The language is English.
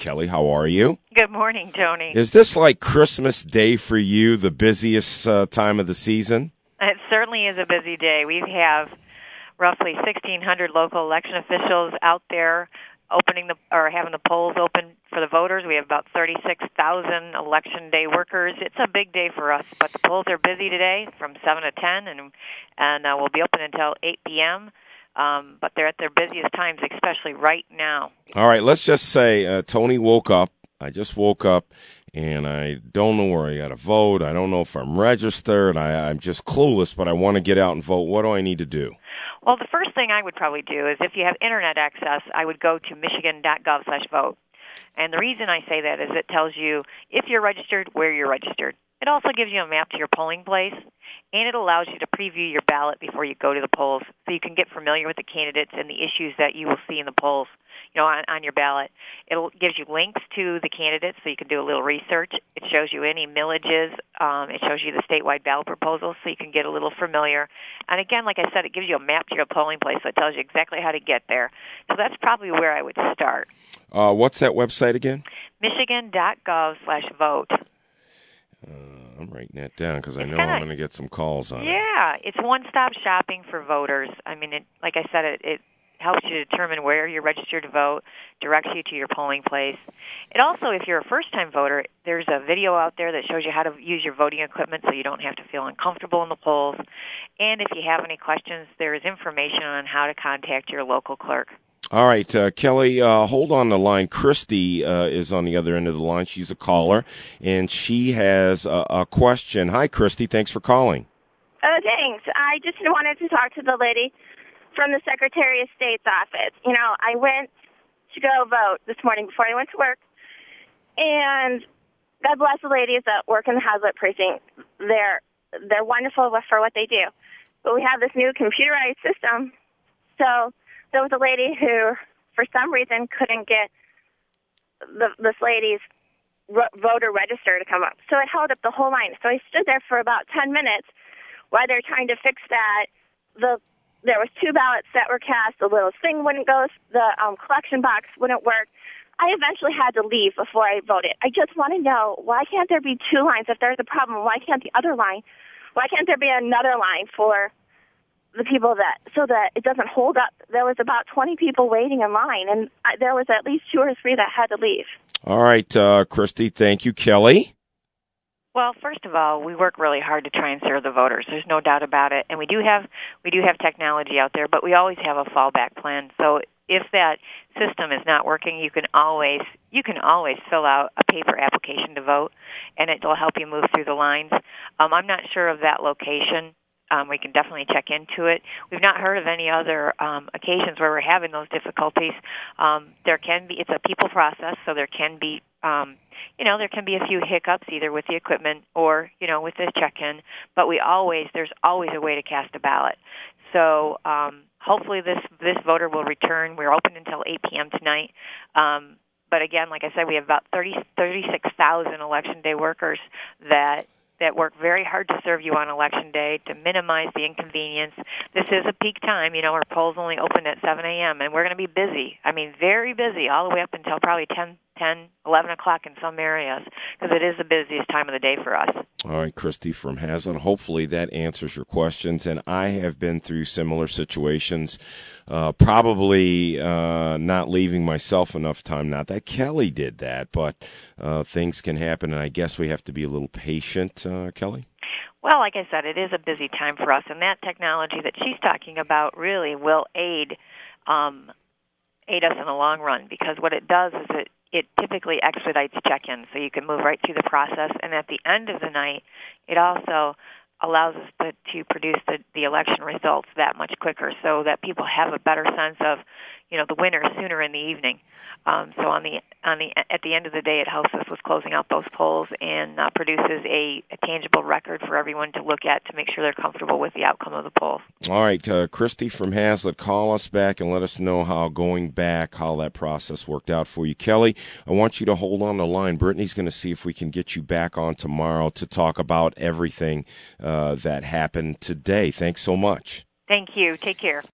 Kelly, how are you? Good morning, Tony. Is this like Christmas Day for you, the busiest time of the season? It certainly is a busy day. We have roughly 1,600 local election officials out there having the polls open for the voters. We have about 36,000 election day workers. It's a big day for us, but the polls are busy today from 7 to 10, and we'll be open until 8 p.m., but they're at their busiest times, especially right now. All right, let's just say Tony woke up. I just woke up, and I don't know where I got to vote. I don't know if I'm registered. I'm just clueless, but I want to get out and vote. What do I need to do? Well, the first thing I would probably do is if you have Internet access, I would go to michigan.gov/vote. And the reason I say that is it tells you if you're registered, where you're registered. It also gives you a map to your polling place, and it allows you to preview your ballot before you go to the polls so you can get familiar with the candidates and the issues that you will see in the polls, on your ballot. It gives you links to the candidates so you can do a little research. It shows you any millages. It shows you the statewide ballot proposals so you can get a little familiar. And again, like I said, it gives you a map to your polling place, so it tells you exactly how to get there. So that's probably where I would start. What's that website again? Michigan.gov/vote. I'm writing that down because I know I'm going to get some calls on it. Yeah, it's one-stop shopping for voters. I mean, like I said, it helps you determine where you're registered to vote, directs you to your polling place. It also, if you're a first-time voter, there's a video out there that shows you how to use your voting equipment so you don't have to feel uncomfortable in the polls. And if you have any questions, there is information on how to contact your local clerk. All right, Kelly, hold on the line. Christy is on the other end of the line. She's a caller, and she has a question. Hi, Christy. Thanks for calling. Oh, thanks. I just wanted to talk to the lady from the Secretary of State's office. I went to go vote this morning before I went to work, and God bless the ladies that work in the Hazlet precinct. They're wonderful for what they do. But we have this new computerized system, so there was a lady who, for some reason, couldn't get this lady's voter register to come up. So it held up the whole line. So I stood there for about 10 minutes while they're trying to fix that. There was 2 ballots that were cast. The little thing wouldn't go. The collection box wouldn't work. I eventually had to leave before I voted. I just want to know, why can't there be 2 lines? If there's a problem, why can't there be another line for the people so that it doesn't hold up? There was about 20 people waiting in line, and there was at least 2 or 3 that had to leave. All right, Christy, thank you. Kelly? Well, first of all, we work really hard to try and serve the voters. There's no doubt about it. And we do have technology out there, but we always have a fallback plan. So if that system is not working, you can always fill out a paper application to vote, and it will help you move through the lines. I'm not sure of that location. We can definitely check into it. We've not heard of any other occasions where we're having those difficulties. It's a people process, so there can be, there can be a few hiccups either with the equipment or, with the check-in. But there's always a way to cast a ballot. So hopefully this voter will return. We're open until 8 p.m. tonight. But again, like I said, we have about 36,000 election day workers that work very hard to serve you on Election Day to minimize the inconvenience. This is a peak time. Our polls only open at 7 a.m., and we're going to be busy. I mean, very busy, all the way up until probably 10, 11 o'clock in some areas, because it is the busiest time of the day for us. All right, Christy from Hazlet. Hopefully that answers your questions. And I have been through similar situations, probably not leaving myself enough time. Not that Kelly did that, but things can happen, and I guess we have to be a little patient, Kelly? Well, like I said, it is a busy time for us, and that technology that she's talking about really will aid us in the long run, because what it does is it typically expedites check-ins, so you can move right through the process. And at the end of the night, it also allows us to produce the election results that much quicker, so that people have a better sense of, the winner sooner in the evening. So at the end of the day, it helps us with closing out those polls and produces a tangible record for everyone to look at to make sure they're comfortable with the outcome of the polls. All right, Christy from Hazlet, call us back and let us know how that process worked out for you. Kelly, I want you to hold on the line. Brittany's going to see if we can get you back on tomorrow to talk about everything that happened today. Thanks so much. Thank you. Take care.